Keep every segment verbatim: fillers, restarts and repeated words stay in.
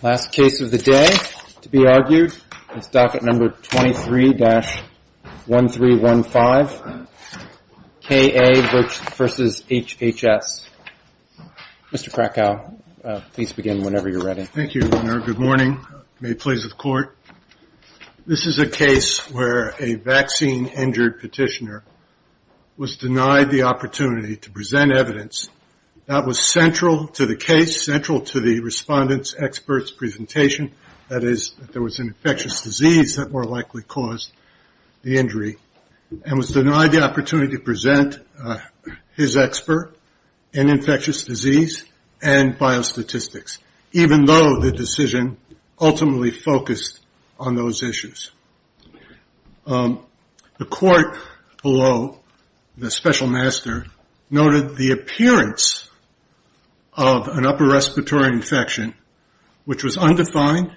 Last case of the day to be argued is docket number twenty-three dash one three one five, K A versus H H S. Mister Krakow, uh, please begin whenever you're ready. Thank you, Your Honor. Good morning. May it please the Court. This is a case where a vaccine-injured petitioner was denied the opportunity to present evidence that was central to the case, central to the respondent's expert's presentation, that is, that there was an infectious disease that more likely caused the injury, and was denied the opportunity to present uh, his expert in infectious disease and biostatistics, even though the decision ultimately focused on those issues. Um, the court below, the special master, noted the appearance of an upper respiratory infection which was undefined,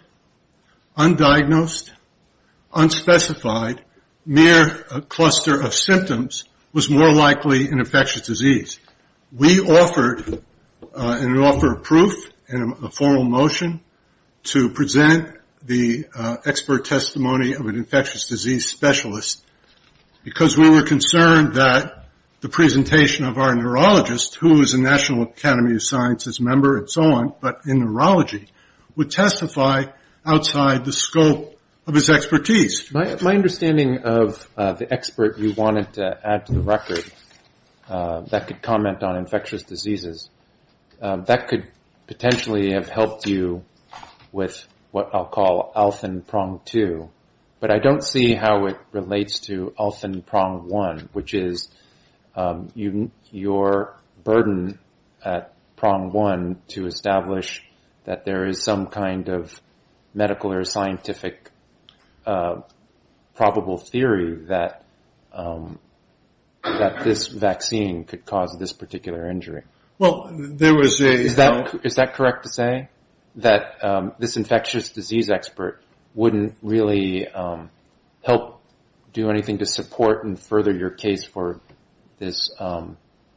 undiagnosed, unspecified, mere a cluster of symptoms was more likely an infectious disease. We offered uh, an offer of proof in a, a formal motion to present the uh, expert testimony of an infectious disease specialist because we were concerned that the presentation of our neurologist, who is a National Academy of Sciences member and so on, but in neurology, would testify outside the scope of his expertise. My, my understanding of uh, the expert you wanted to add to the record uh, that could comment on infectious diseases, uh, that could potentially have helped you with what I'll call Althan Prong two, but I don't see how it relates to Althan Prong one, which is Um, you, your burden at prong one to establish that there is some kind of medical or scientific uh, probable theory that um, that this vaccine could cause this particular injury. Well, there was a is that uh, is that correct to say that um, this infectious disease expert wouldn't really um, help do anything to support and further your case for this um,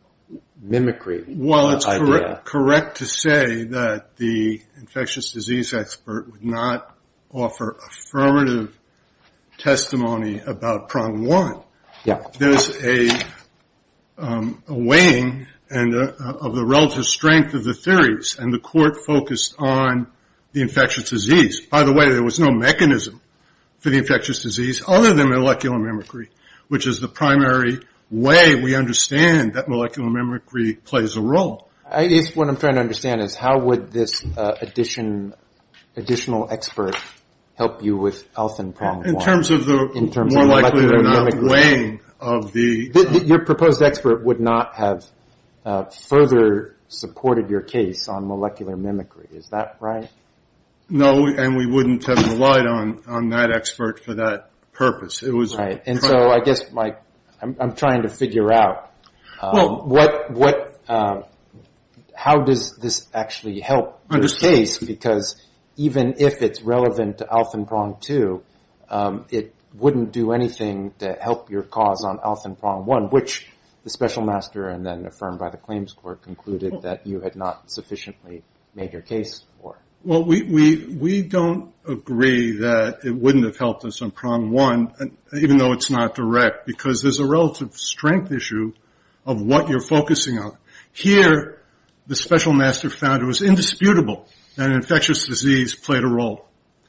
mimicry Well, it's uh, correct, correct to say that the infectious disease expert would not offer affirmative testimony about prong one. Yeah. There's a, um, a weighing and a, of the relative strength of the theories, and the court focused on the infectious disease. By the way, there was no mechanism for the infectious disease other than molecular mimicry, which is the primary way we understand that molecular mimicry plays a role. I guess what I'm trying to understand is how would this uh, addition, additional expert help you with Althan Prong In one? terms of the In terms more of likely than not mimicry. weighing of the... the, the your proposed expert would not have uh, further supported your case on molecular mimicry. Is that right? No, and we wouldn't have relied on, on that expert for that purpose. It was... Right. And so I guess my... I'm, I'm trying to figure out um, well, what what uh, how does this actually help your case? Because even if it's relevant to Althan Prong two, um, it wouldn't do anything to help your cause on Althan Prong one, which the special master and then affirmed by the claims court concluded well, that you had not sufficiently made your case for. Well, we, we, we don't agree that it wouldn't have helped us on prong one, even though it's not direct, because there's a relative strength issue of what you're focusing on. Here, the special master found it was indisputable that an infectious disease played a role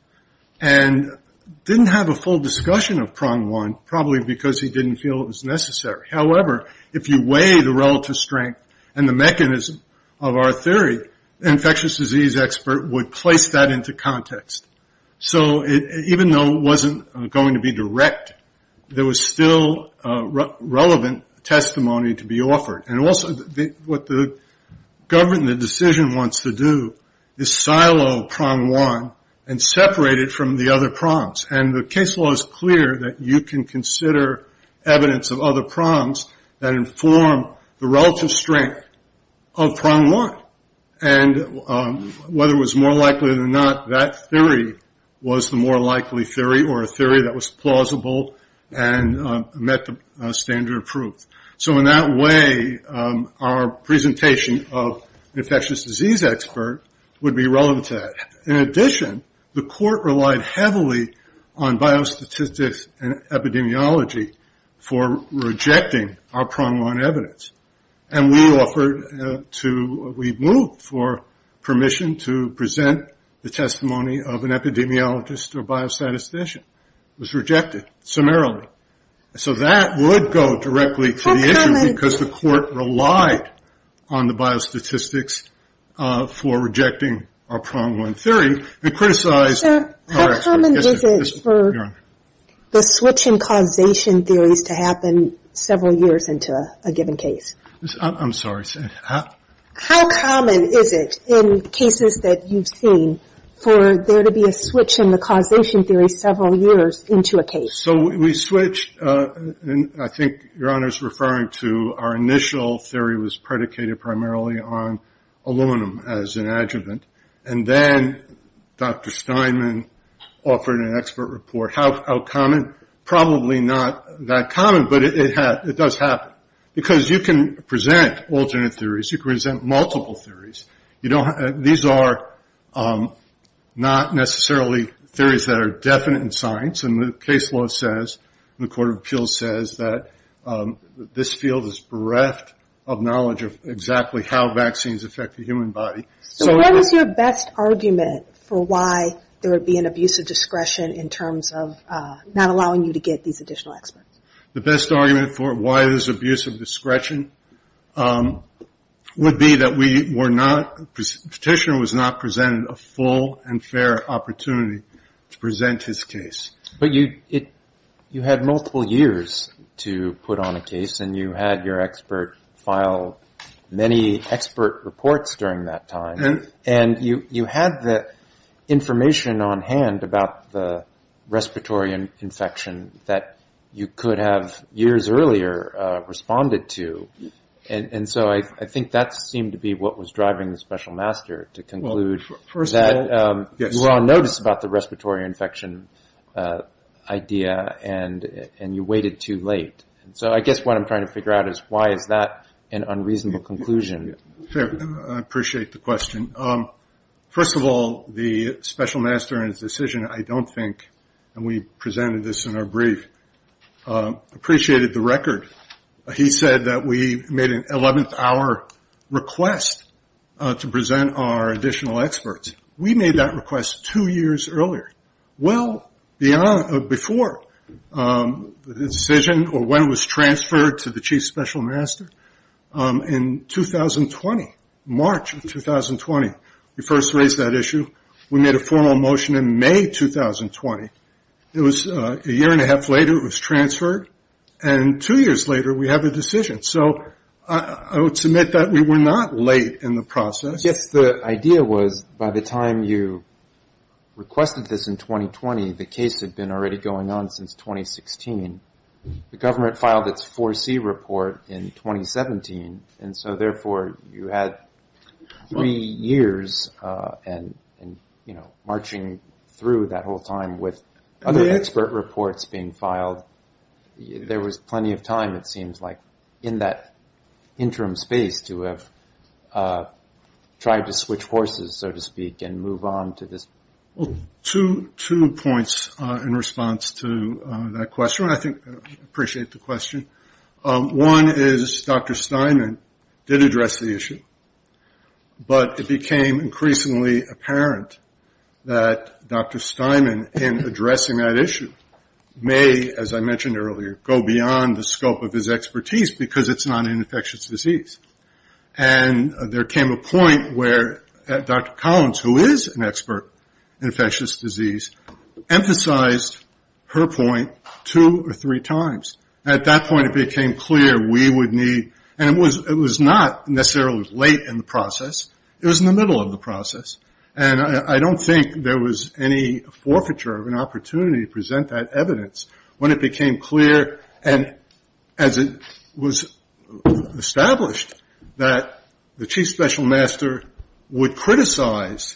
and didn't have a full discussion of prong one, probably because he didn't feel it was necessary. However, if you weigh the relative strength and the mechanism of our theory, an infectious disease expert would place that into context. So it, even though it wasn't uh, going to be direct, there was still uh, re- relevant testimony to be offered. And also the, what the government, the decision wants to do is silo prong one and separate it from the other prongs. And the case law is clear that you can consider evidence of other prongs that inform the relative strength of prong one. And um, whether it was more likely than not, that theory was the more likely theory, or a theory that was plausible and uh, met the uh, standard of proof. So in that way, um, our presentation of an infectious disease expert would be relevant to that. In addition, the court relied heavily on biostatistics and epidemiology for rejecting our prong one evidence. And we offered uh, to, we moved for permission to present the testimony of an epidemiologist or biostatistician. It was rejected summarily. So that would go directly to the issue because the court relied on the biostatistics uh, for rejecting our prong one theory and criticized Sir, how our common yes, is it yes, for the switch in causation theories to happen several years into a, a given case? I'm, I'm sorry. How, how common is it in cases that you've seen for there to be a switch in the causation theory several years into a case? So we switched, uh, and I think Your Honor is referring to our initial theory was predicated primarily on aluminum as an adjuvant. And then Doctor Steinman offered an expert report. How, how common? Probably not that common, but it, it, ha- it does happen. Because you can present alternate theories, you can present multiple theories. You don't. Uh, these are um, not necessarily theories that are definite in science, and the case law says, and the Court of Appeals says that um, this field is bereft of knowledge of exactly how vaccines affect the human body. So, so what is your best argument for why there would be an abuse of discretion in terms of uh, not allowing you to get these additional experts? The best argument for why there's abuse of discretion um, would be that we were not, petitioner was not presented a full and fair opportunity to present his case. But you, it, you had multiple years to put on a case, and you had your expert file many expert reports during that time, and, and you, you had the information on hand about the respiratory in- infection that you could have years earlier uh, responded to. And, and so I, I think that seemed to be what was driving the special master to conclude well, first that of all, um, yes. you were on notice about the respiratory infection uh, idea, and and you waited too late. And so I guess what I'm trying to figure out is why is that an unreasonable conclusion? Fair. I appreciate the question. Um, first of all, the special master in his decision, I don't think, and we presented this in our brief, uh, appreciated the record. He said that we made an eleventh hour request uh, to present our additional experts. We made that request two years earlier, well beyond uh, before um, the decision or when it was transferred to the chief special master um, in two thousand twenty, March of two thousand twenty. We first raised that issue. We made a formal motion in May two thousand twenty. It was uh, a year and a half later. It was transferred. And two years later, we have a decision. So I, I would submit that we were not late in the process. I guess the idea was by the time you requested this in twenty twenty, the case had been already going on since twenty sixteen. The government filed its four C report in twenty seventeen, and so therefore you had three years uh, and, and, you know, marching through that whole time with other expert reports being filed. There was plenty of time, it seems like, in that interim space to have uh, tried to switch horses, so to speak, and move on to this. Well, two two points uh, in response to uh, that question. I think I appreciate the question. Um, one is Doctor Steinman did address the issue, but it became increasingly apparent that Doctor Steinman, in addressing that issue, may, as I mentioned earlier, go beyond the scope of his expertise because it's not an infectious disease. And uh, there came a point where uh, Doctor Collins, who is an expert in infectious disease, emphasized her point two or three times. At that point, it became clear we would need, and it was it was not necessarily late in the process. It was in the middle of the process. And I, I don't think there was any forfeiture of an opportunity to present that evidence when it became clear, and as it was established, that the chief special master would criticize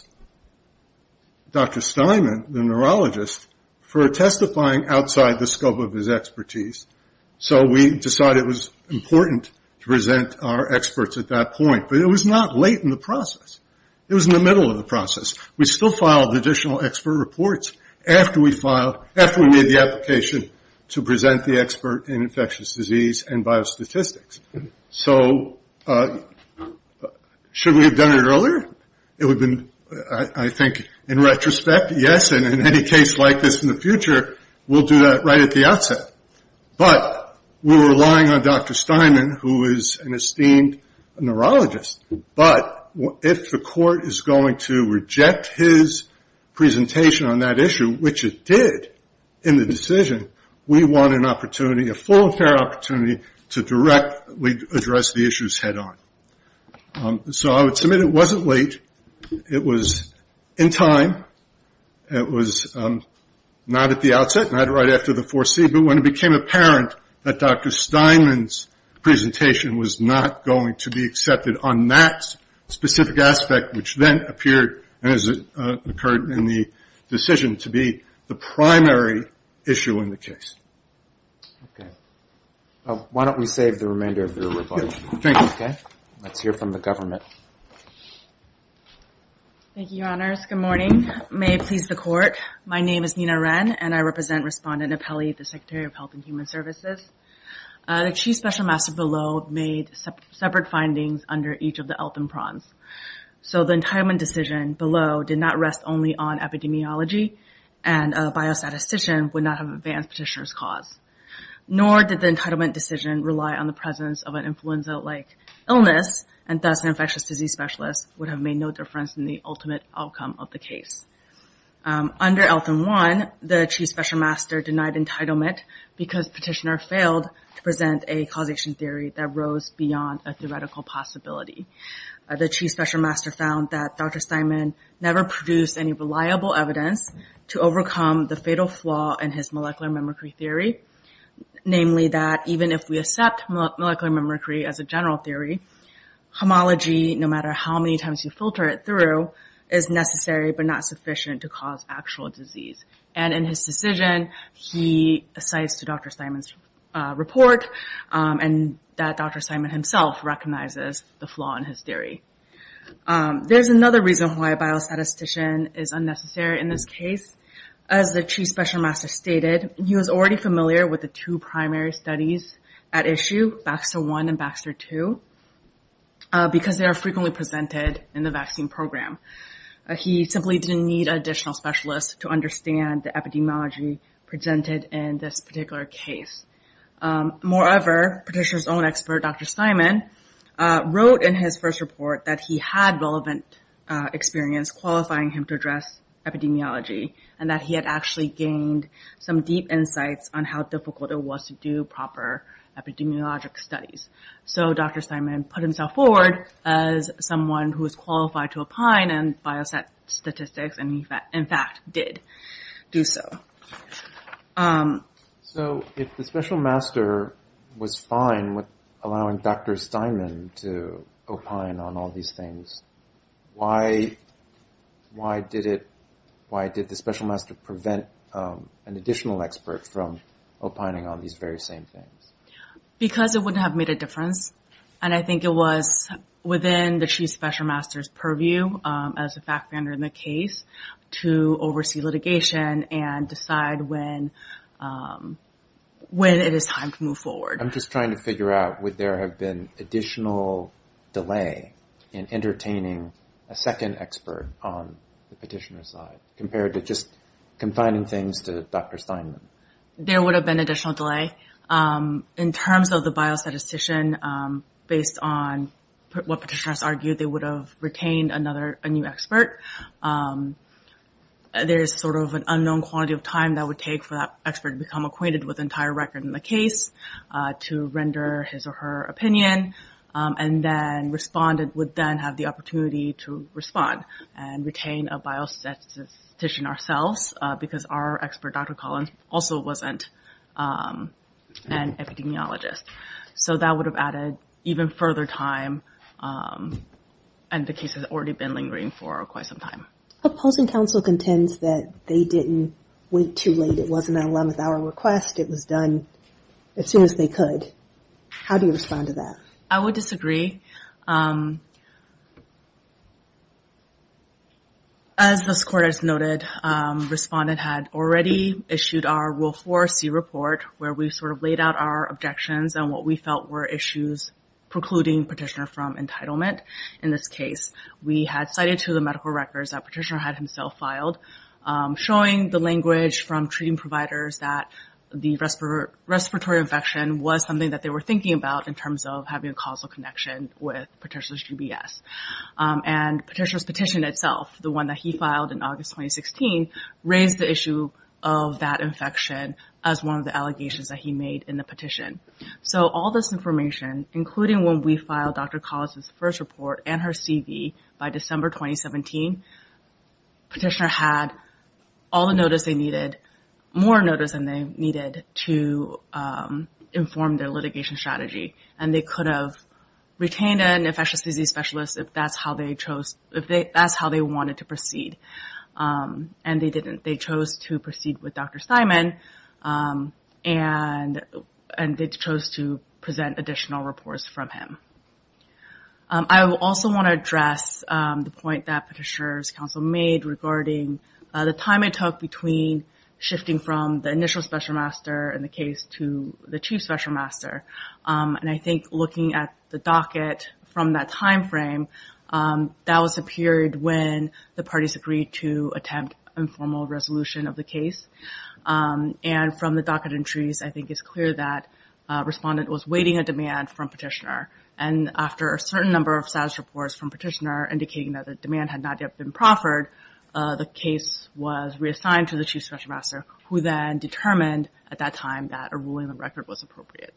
Doctor Steinman, the neurologist, for testifying outside the scope of his expertise. So we decided it was important to present our experts at that point. But it was not late in the process. It was in the middle of the process. We still filed additional expert reports after we filed, after we made the application to present the expert in infectious disease and biostatistics. So, uh, should we have done it earlier? It would have been, I, I think, in retrospect, yes, and in any case like this in the future, we'll do that right at the outset. But we were relying on Doctor Steinman, who is an esteemed neurologist. But if the court is going to reject his presentation on that issue, which it did in the decision, we want an opportunity, a full and fair opportunity, to directly address the issues head on. Um, so I would submit it wasn't late. It was in time. It was um, not at the outset, not right after the four C, but when it became apparent that Doctor Steinman's presentation was not going to be accepted on that specific aspect, which then appeared, and as it uh, occurred in the decision, to be the primary issue in the case. Okay. Uh, why don't we save the remainder of your rebuttal? Yeah, thank you. Okay. Let's hear from the government. Thank you, Your Honors. Good morning. May it please the Court. My name is Nina Wren, and I represent Respondent Appelli, the Secretary of Health and Human Services. Uh, the Chief Special Master below made sep- separate findings under each of the Eltham prongs. So the entitlement decision below did not rest only on epidemiology, and a biostatistician would not have advanced petitioner's cause. Nor did the entitlement decision rely on the presence of an influenza-like illness, and thus an infectious disease specialist would have made no difference in the ultimate outcome of the case. Um, under Eltham one, the Chief Special Master denied entitlement because petitioner failed to present a causation theory that rose beyond a theoretical possibility. Uh, the Chief Special Master found that Doctor Steinman never produced any reliable evidence to overcome the fatal flaw in his molecular mimicry theory, namely that even if we accept molecular mimicry as a general theory, homology, no matter how many times you filter it through, is necessary but not sufficient to cause actual disease. And in his decision, he cites to Doctor Steinman's uh, report, um, and that Doctor Steinman himself recognizes the flaw in his theory. Um, there's another reason why a biostatistician is unnecessary in this case. As the Chief Special Master stated, he was already familiar with the two primary studies at issue, Baxter one and Baxter two, uh, because they are frequently presented in the vaccine program. Uh, he simply didn't need additional specialists to understand the epidemiology presented in this particular case. Um, moreover, petitioner's own expert, Doctor Steinman, uh, wrote in his first report that he had relevant uh, experience qualifying him to address epidemiology, and that he had actually gained some deep insights on how difficult it was to do proper epidemiologic studies. So Doctor Steinman put himself forward as someone who is qualified to opine in biostatistics, and he fa- in fact did do so. Um, so if the Special Master was fine with allowing Doctor Steinman to opine on all these things, why why did it Why did the Special Master prevent um, an additional expert from opining on these very same things? Because it wouldn't have made a difference. And I think it was within the Chief Special Master's purview um, as a fact finder in the case to oversee litigation and decide when um, when it is time to move forward. I'm just trying to figure out, would there have been additional delay in entertaining a second expert on the petitioner's side, compared to just confining things to Doctor Steinman? There would have been additional delay. Um, in terms of the biostatistician, um, based on p- what petitioners argued, they would have retained another, a new expert. Um, there's sort of an unknown quantity of time that would take for that expert to become acquainted with the entire record in the case, uh, to render his or her opinion. Um, and then respondent would then have the opportunity to respond and retain a biostatistician ourselves, uh, because our expert, Doctor Collins, also wasn't um, an epidemiologist. So that would have added even further time, um, and the case has already been lingering for quite some time. Opposing counsel contends that they didn't wait too late. It wasn't an eleventh hour request. It was done as soon as they could. How do you respond to that? I would disagree. Um, As this court has noted, um, respondent had already issued our Rule four C report where we sort of laid out our objections and what we felt were issues precluding petitioner from entitlement. In this case, we had cited to the medical records that petitioner had himself filed, um, showing the language from treating providers that the respir- respiratory infection was something that they were thinking about in terms of having a causal connection with petitioner's G B S. Um, and petitioner's petition itself, the one that he filed in August twenty sixteen, raised the issue of that infection as one of the allegations that he made in the petition. So all this information, including when we filed Doctor Collis' first report and her C V by December twenty seventeen, petitioner had all the notice they needed, more notice than they needed to um, inform their litigation strategy. And they could have retained an infectious disease specialist if that's how they chose, if they, that's how they wanted to proceed. Um, and they didn't. They chose to proceed with Doctor Simon, um, and and they chose to present additional reports from him. Um, I also want to address um, the point that petitioner's counsel made regarding uh, the time it took between shifting from the initial special master in the case to the chief special master. Um, and I think looking at the docket from that time frame, um, that was a period when the parties agreed to attempt informal resolution of the case. Um, and from the docket entries, I think it's clear that uh, respondent was waiting a demand from petitioner. And after a certain number of status reports from petitioner indicating that the demand had not yet been proffered, Uh, the case was reassigned to the chief special master, who then determined at that time that a ruling on the record was appropriate.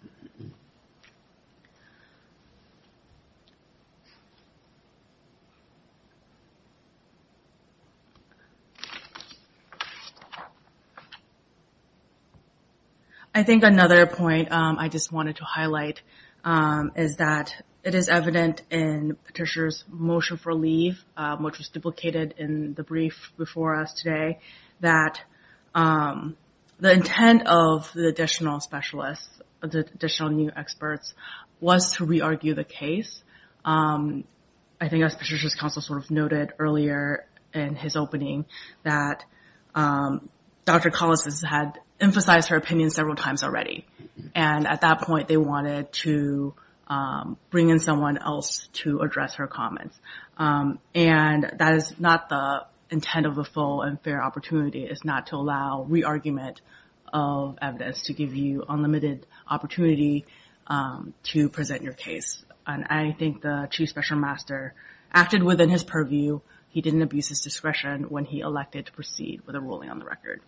I think another point um, I just wanted to highlight um, is that it is evident in petitioner's motion for leave, um, which was duplicated in the brief before us today, that um, the intent of the additional specialists, the additional new experts, was to re-argue the case. Um, I think as petitioner's counsel sort of noted earlier in his opening, that um, Doctor Collis had emphasized her opinion several times already. And at that point, they wanted to um, bring in someone else to address her comments. Um, and that is not the intent of the full and fair opportunity. It's not to allow re-argument of evidence, to give you unlimited opportunity um, to present your case. And I think the Chief Special Master acted within his purview. He didn't abuse his discretion when he elected to proceed with a ruling on the record.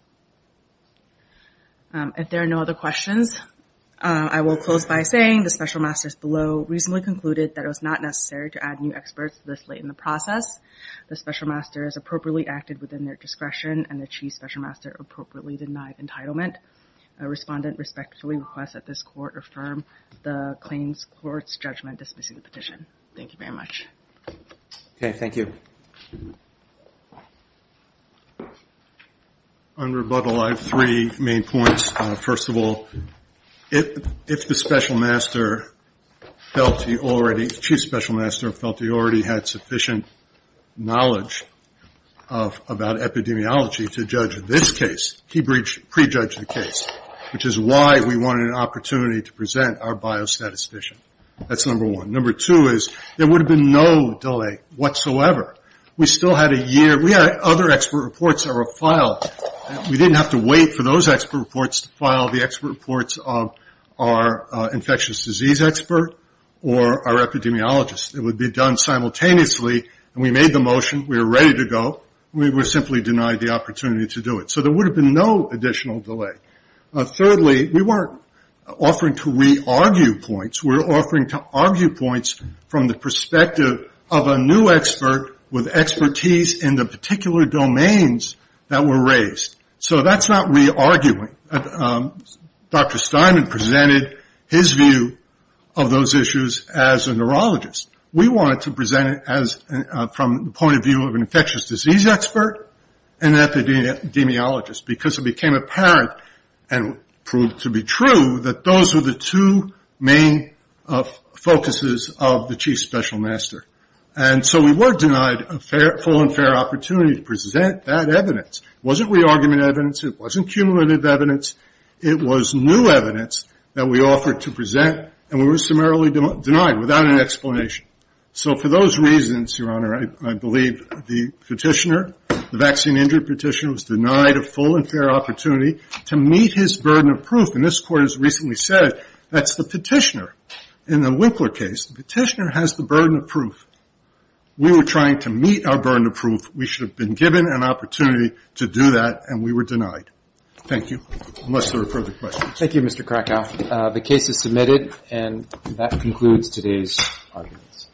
Um, if there are no other questions, uh, I will close by saying the Special Masters below reasonably concluded that it was not necessary to add new experts this late in the process. The Special Masters appropriately acted within their discretion, and the Chief Special Master appropriately denied entitlement. A respondent respectfully requests that this court affirm the claims court's judgment dismissing the petition. Thank you very much. Okay, thank you. On rebuttal, I have three main points. Uh, first of all, if, if the Special Master felt he already, Chief Special Master felt he already had sufficient knowledge of, about epidemiology to judge this case, he breached, prejudged the case, which is why we wanted an opportunity to present our biostatistician. That's number one. Number two is there would have been no delay whatsoever. We still had a year. We had other expert reports that were filed. We didn't have to wait for those expert reports to file the expert reports of our uh, infectious disease expert or our epidemiologist. It would be done simultaneously, and we made the motion. We were ready to go. We were simply denied the opportunity to do it. So there would have been no additional delay. Uh, thirdly, we weren't offering to re-argue points. We were offering to argue points from the perspective of a new expert with expertise in the particular domains that were raised. So that's not re-arguing. Um, Doctor Steinman presented his view of those issues as a neurologist. We wanted to present it as uh, from the point of view of an infectious disease expert and an epidemiologist, because it became apparent and proved to be true that those were the two main uh, focuses of the Chief Special Master. And so we were denied a fair, full and fair opportunity to present that evidence. It wasn't re-argument evidence. It wasn't cumulative evidence. It was new evidence that we offered to present, and we were summarily de- denied without an explanation. So for those reasons, Your Honor, I, I believe the petitioner, the vaccine-injured petitioner, was denied a full and fair opportunity to meet his burden of proof. And this Court has recently said that's the petitioner. In the Winkler case, the petitioner has the burden of proof. We were trying to meet our burden of proof. We should have been given an opportunity to do that, and we were denied. Thank you, unless there are further questions. Thank you, Mister Krakow. Uh, the case is submitted, and that concludes today's arguments.